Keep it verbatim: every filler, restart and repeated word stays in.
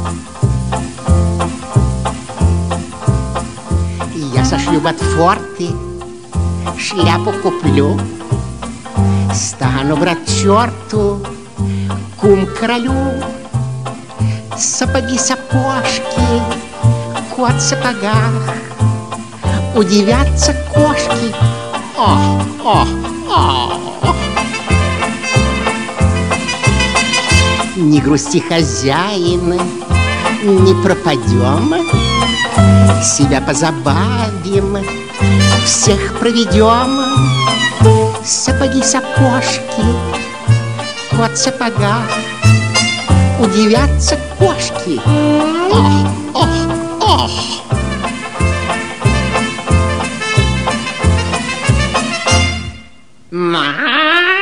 Я сошью ботфорты, шляпу куплю, стану брат черту, кум королю. Сапоги-сапожки, кот в сапогах, удивятся кошки. Ох, ох, ох. Не грусти, хозяин, не пропадем, себя позабавим, всех проведем. Сапоги-сапожки, кот в сапогах, удивятся кошки. Ох, ох, ох. На!